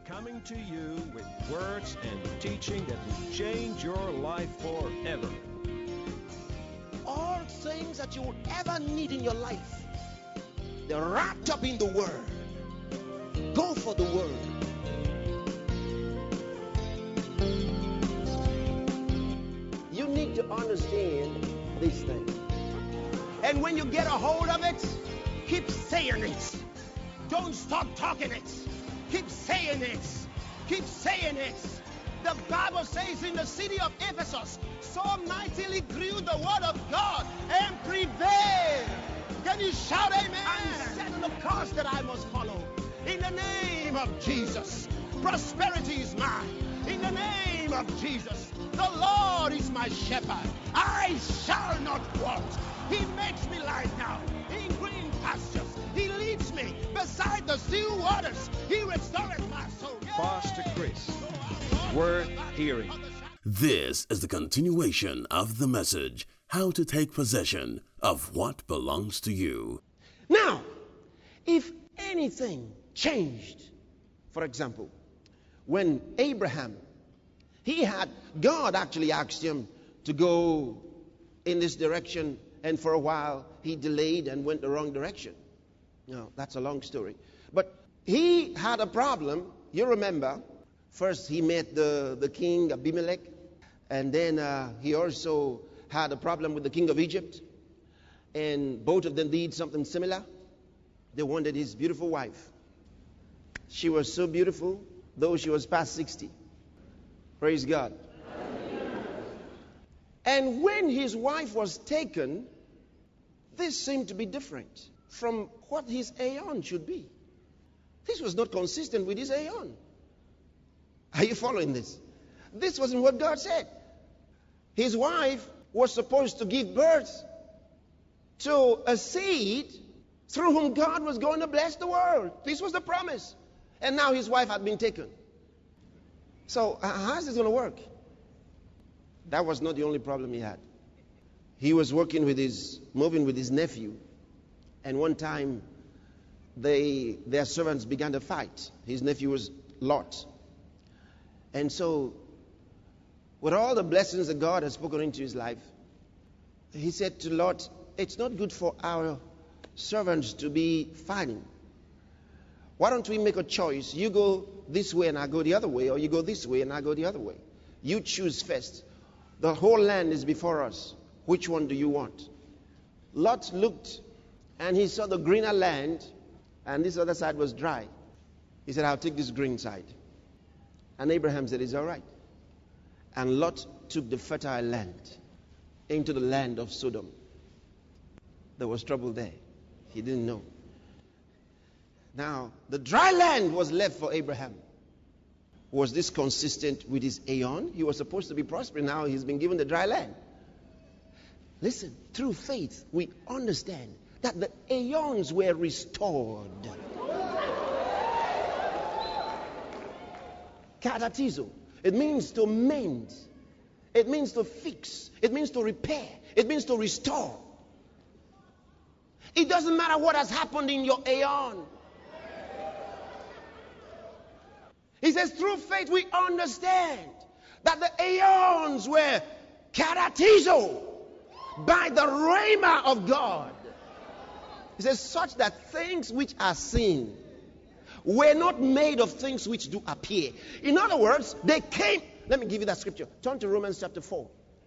coming to you with words and teaching that will change your life forever. All things that you will ever need in your life, they're wrapped up in the Word. Go for the Word. You need to understand these things. And when you get a hold of it, keep saying it. Don't stop talking it. Keep saying it. Keep saying it. The Bible says in the city of Ephesus, so mightily grew the word of God and prevailed. Can you shout amen? I'm setting the course that I must follow. In the name of Jesus, prosperity is mine. In the name of Jesus, the Lord is my shepherd. I shall not want. He makes me lie down in green pastures. He leads me beside the still waters. He restoreth my soul. Pastor Chris, worth hearing. This is the continuation of the message, How to Take Possession of What Belongs to You. Now, if anything changed, for example, when Abraham, God actually asked him to go in this direction, and for a while he delayed and went the wrong direction. No, that's a long story. But he had a problem. You remember, first he met the king Abimelech, and then he also had a problem with the king of Egypt. And both of them did something similar. They wanted his beautiful wife. She was so beautiful, though she was past 60. Praise God. And when his wife was taken, this seemed to be different from what his aeon should be. This was not consistent with his aeon. Are you following this? This wasn't what God said. His wife was supposed to give birth to a seed through whom God was going to bless the world. This was the promise. And now his wife had been taken. So how is this going to work? That was not the only problem he had. He was moving with his nephew. And one time, their servants began to fight. His nephew was Lot. And so, with all the blessings that God has spoken into his life, he said to Lot, it's not good for our servants to be fighting. Why don't we make a choice? You go this way and I go the other way, or you go this way and I go the other way. You choose first. The whole land is before us. Which one do you want? Lot looked and he saw the greener land, and this other side was dry. He said, I'll take this green side. And Abraham said, it's all right. And Lot took the fertile land into the land of Sodom. There was trouble there. He didn't know. Now, the dry land was left for Abraham. Was this consistent with his aeon? He was supposed to be prospering. Now he's been given the dry land. Listen, through faith, we understand that the aeons were restored. Katatizo. It means to mend. It means to fix. It means to repair. It means to restore. It doesn't matter what has happened in your aeon. He says, through faith we understand that the aeons were karatizo by the rhema of God. He says, such that things which are seen were not made of things which do appear. In other words, they came. Let me give you that scripture. Turn to Romans chapter 4.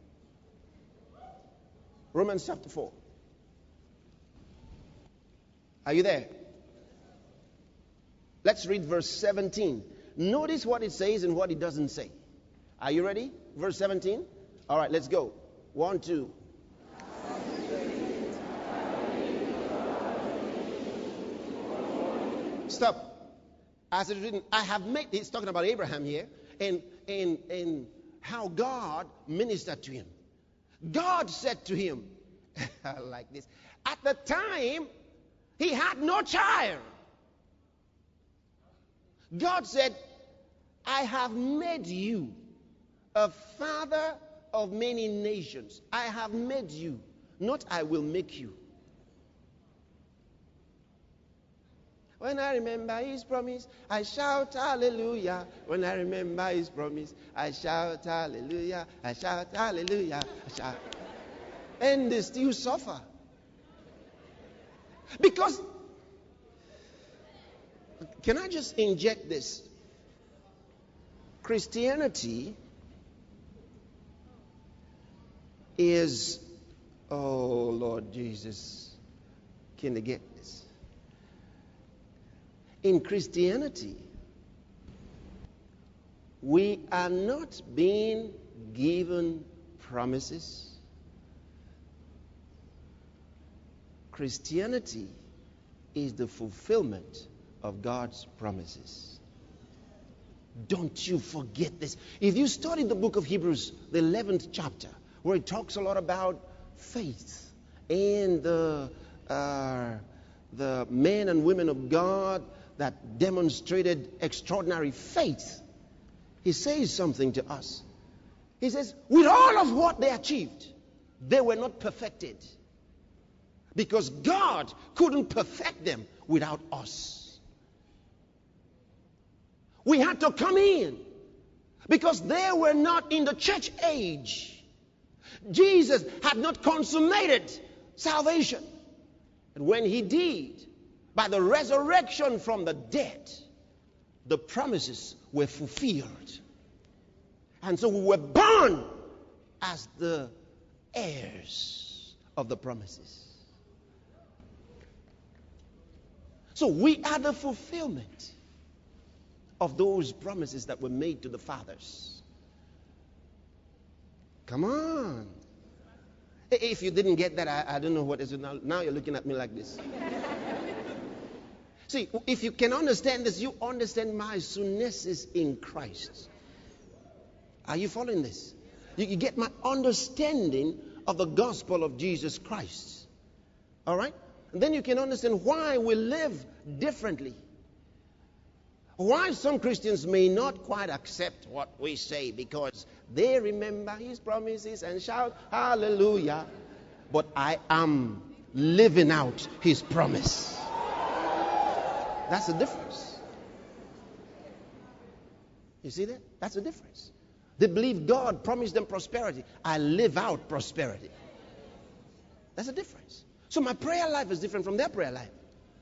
Romans chapter 4. Are you there? Let's read verse 17. Notice what it says and what it doesn't say. Are you ready? Verse 17. All right, let's go. 1, 2. Stop. As it is written, I have made, he's talking about Abraham here, and how God ministered to him. God said to him, like this, at the time, he had no child. God said, I have made you a father of many nations. I have made you, not I will make you. When I remember his promise, I shout hallelujah. When I remember his promise, I shout hallelujah. I shout hallelujah. I shout. And they still suffer. Because, can I just inject this? Christianity is, oh Lord Jesus, can they get this? In Christianity, we are not being given promises. Christianity is the fulfillment of God's promises. Don't you forget this. If you study the book of Hebrews, the 11th chapter, where it talks a lot about faith and the men and women of God that demonstrated extraordinary faith, he says something to us. He says, with all of what they achieved, they were not perfected. Because God couldn't perfect them without us. We had to come in because they were not in the church age. Jesus had not consummated salvation. And when he did, by the resurrection from the dead, the promises were fulfilled. And so we were born as the heirs of the promises. So we are the fulfillment of those promises that were made to the fathers. Come on. If you didn't get that, I don't know what is it now. Now you're looking at me like this. See, if you can understand this, you understand my sunesis in Christ. Are you following this? You get my understanding of the gospel of Jesus Christ. All right? And then you can understand why we live differently. Why some Christians may not quite accept what we say because they remember his promises and shout hallelujah. But I am living out his promise. That's the difference. You see that? That's the difference. They believe God promised them prosperity. I live out prosperity. That's the difference. So my prayer life is different from their prayer life.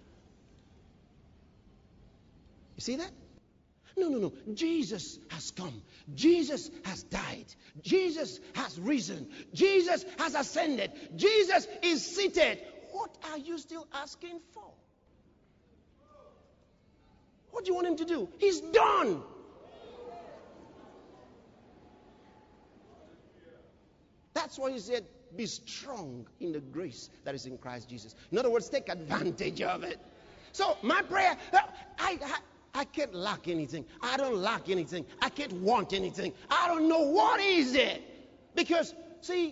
You see that? No. Jesus has come. Jesus has died. Jesus has risen. Jesus has ascended. Jesus is seated. What are you still asking for? What do you want him to do? He's done. That's why he said, be strong in the grace that is in Christ Jesus. In other words, take advantage of it. So my prayer, I can't lack anything. I don't lack anything. I can't want anything. I don't know what is it. Because, see,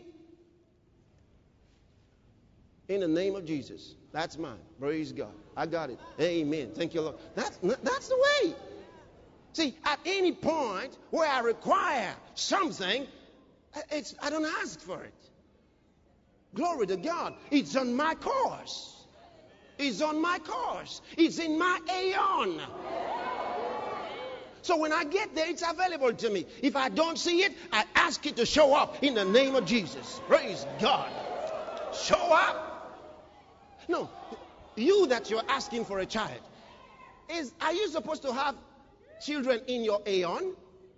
in the name of Jesus, that's mine. Praise God. I got it. Amen. Thank you, Lord. That's the way. See, at any point where I require something, I don't ask for it. Glory to God. It's on my course. It's on my course. It's in my aeon. So when I get there, it's available to me. If I don't see it, I ask it to show up in the name of Jesus. Praise God. Show up. No, you that you're asking for a child, are you supposed to have children in your aeon?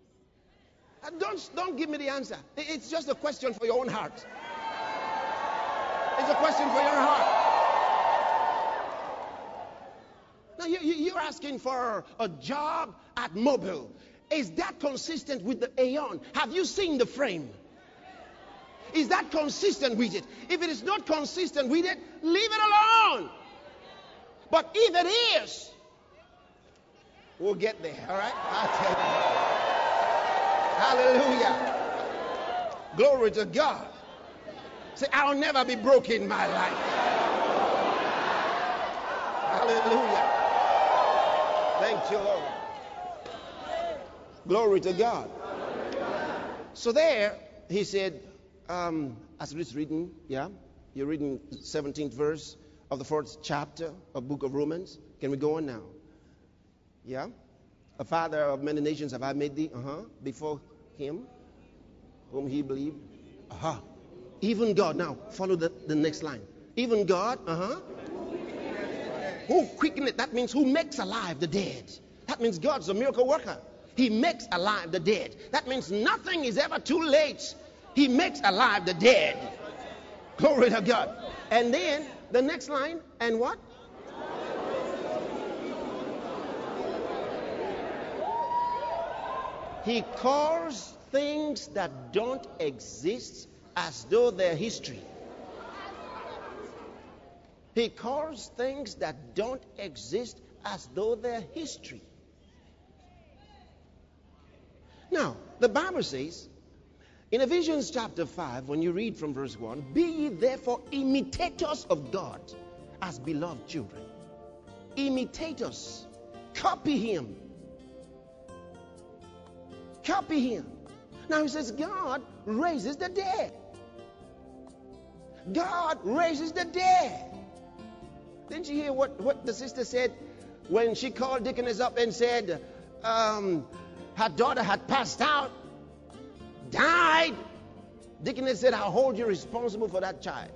Don't give me the answer. It's just a question for your own heart. It's a question for your heart. Now you're asking for a job at Mobile. Is that consistent with the aeon? Have you seen the frame? Is that consistent with it? If it is not consistent with it, leave it alone. But if it is, we'll get there. All right? I'll tell you. Hallelujah. Glory to God. Say, I'll never be broke in my life. Hallelujah. Thank you, Lord. Glory to God. So there, he said, as it's written, yeah, you're reading 17th verse of the 4th chapter of book of Romans. Can we go on now? Yeah? A father of many nations have I made thee? Before him, whom he believed. Even God. Now, follow the next line. Even God, who quickeneth, that means who makes alive the dead. That means God's a miracle worker. He makes alive the dead. That means nothing is ever too late. He makes alive the dead. Glory to God. And then the next line, and what? He calls things that don't exist as though they're history. He calls things that don't exist as though they're history. Now, the Bible says, in Ephesians chapter 5, when you read from verse 1, be ye therefore imitators of God as beloved children. Imitators. Copy him. Copy him. Now he says, God raises the dead. God raises the dead. Didn't you hear what the sister said when she called Deaconess up and said her daughter had passed out, died? Deaconess said, I'll hold you responsible for that child.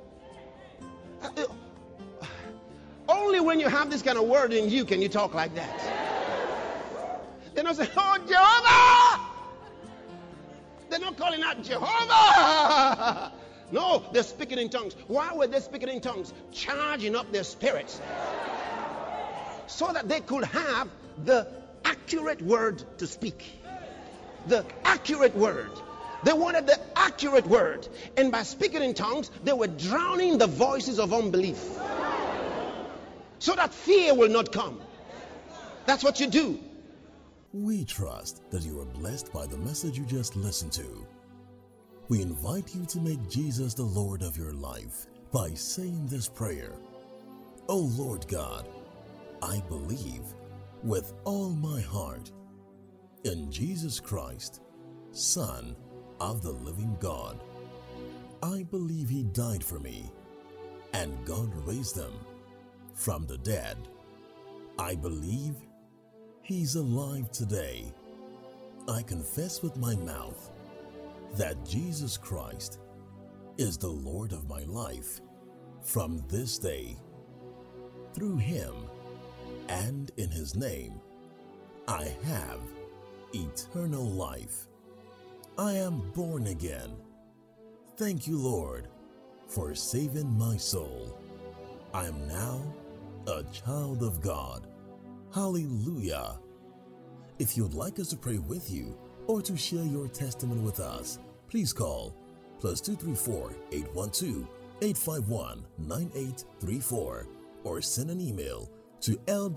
Only when you have this kind of word in you can you talk like that. They don't say, oh, Jehovah! They're not calling out Jehovah! No, they're speaking in tongues. Why were they speaking in tongues? Charging up their spirits so that they could have the accurate word to speak. The accurate word. They wanted the accurate word. And by speaking in tongues, they were drowning the voices of unbelief so that fear will not come. That's what you do. We trust that you are blessed by the message you just listened to. We invite you to make Jesus the Lord of your life by saying this prayer. Oh Lord God, I believe with all my heart in Jesus Christ, Son of the living God. I believe he died for me and God raised him from the dead. I believe he's alive today. I confess with my mouth that Jesus Christ is the Lord of my life from this day. Through him and in his name, I have eternal life. I am born again. Thank you, Lord, for saving my soul. I am now a child of God. Hallelujah. If you'd like us to pray with you or to share your testimony with us, please call +234 812 851 9834 or send an email to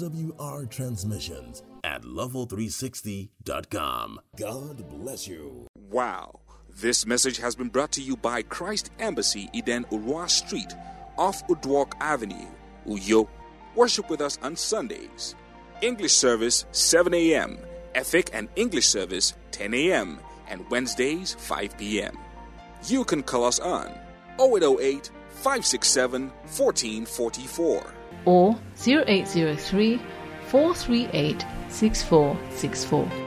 lwrtransmissions@level360.com. God bless you. Wow. This message has been brought to you by Christ Embassy, Eden Urwa Street, off Udwalk Avenue, Uyo. Worship with us on Sundays. English service 7 a.m., Ethic and English service 10 a.m., and Wednesdays 5 p.m. You can call us on 0808 567 1444 or 0803 438 6464.